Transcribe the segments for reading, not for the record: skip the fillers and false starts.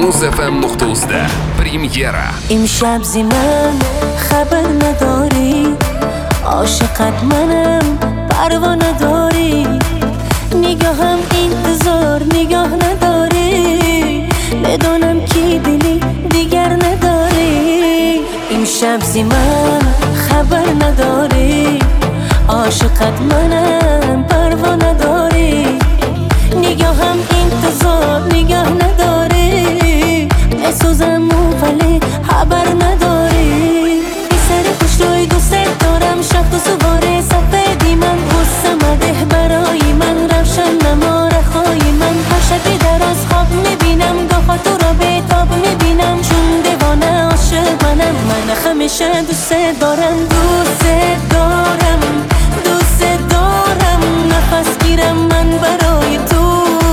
muzfm.uz پریمیرا. امشب زی من خبر نداری، عاشقت منم پروا نداری، نگاهم انتظار نگاه نداری، بدونم کی دلی دیگر نداری. امشب زی من خبر نداری، عاشقت منم پروا نداری، نگاهم انتظار نگاه نداری، بسوزم ولی خبر نداری. سر خوش روی دوست دارم، شب و سواره سفیدی من، غصه مده برای من، روشن نما رخای من، هر شبی در از خواب میبینم، گاه تو را به تاب میبینم، چون دیوانه عاشق منم، من همیشه دوست دارم، دوست دارم، دوست دارم، نفس گیرم من برای تو،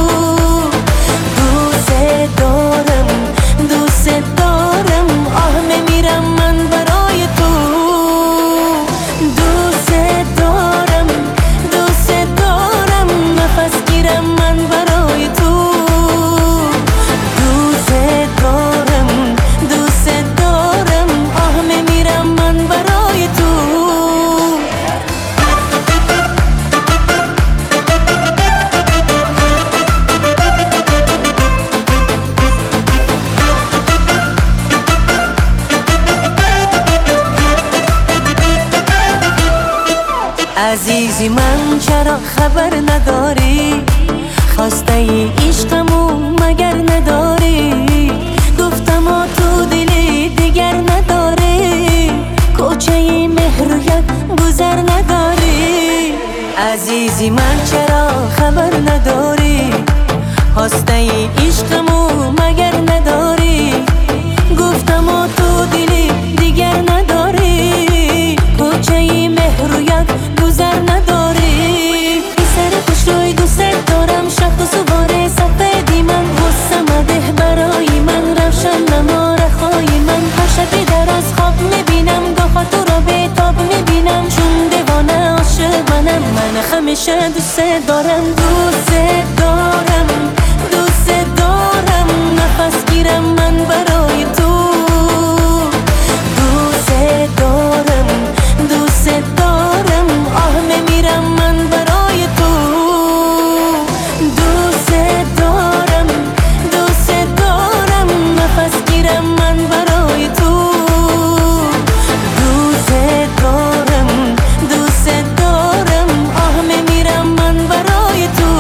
دوست دارم، دوست دارم، آه میمیرم من برای تو، دوست دارم، دوست دارم، نفس گیرم من برای تو، دوست دارم، دوست دارم، آه میمیرم من برای تو. عزیزی من چرا خبر نداری، خواسته ای عشقمو مگر نداری، گفتم تو دلی دیگر نداری، کوچه مهر و یک گذر نداری. عزیزی من چرا خبر نداری، خواسته ای عشقمو مگر نداری، گفتم تو دلی دیگر نداری، کوچه مهر و یک گذر نداری. سر خوش روی دوست دارم، شب و سواره سفیدی من، غصه مده برای من، روشن نما رخای من، هر شبی در از خواب میبینم، گاه تو را به تاب میبینم، چون دیوانه عاشق منم، من همیشه دوست دارم، دوست دارم، دوست دارم، نفس گیرم من برای تو، دوست دارم، دوست دارم، آه میمیرم من برای تو، دوست دارم، دوست دارم، نفس گیرم من برای تو، دوست دارم، دوست دارم، آه میمیرم من برای تو.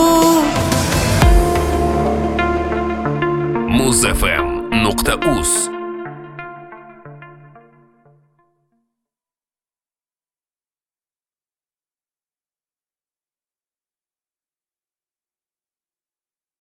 muzfm.uz